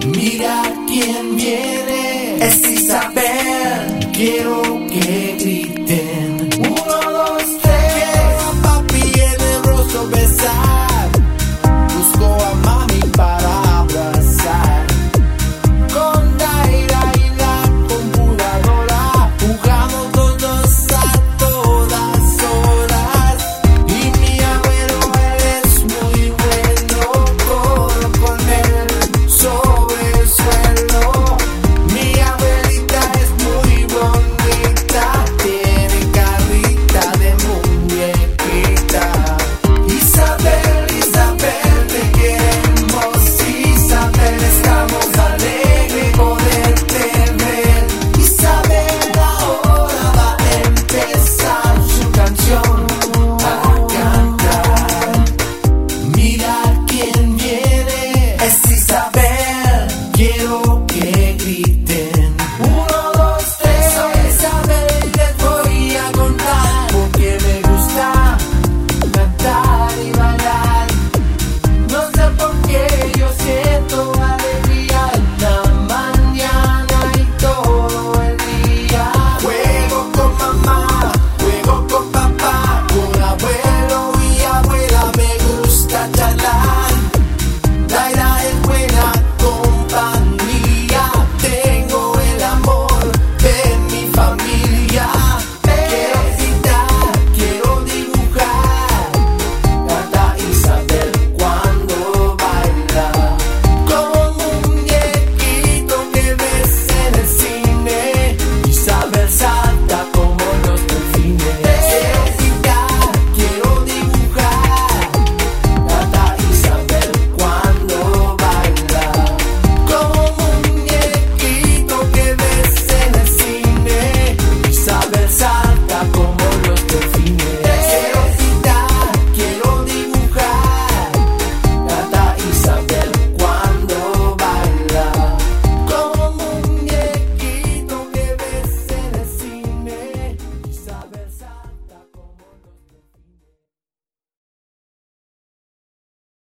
Mira quién viene, es Isabel. Quiero que griten 1, 2, 3. Quiero a papi en el rostro besar. Busco a mami para abrazar. Con Daira y la computadora jugamos todos a todas horas. Y mi abuelo, él es muy bueno. Corro con él sobre el suelo. Mi abuelita es muy bonita. Tiene carita de muñequita. Isabel, Isabel, te queremos. Isabel, estamos alegres poderte ver. Isabel, ahora va a empezar su canción a cantar. Mira quién viene, es Isabel. Quiero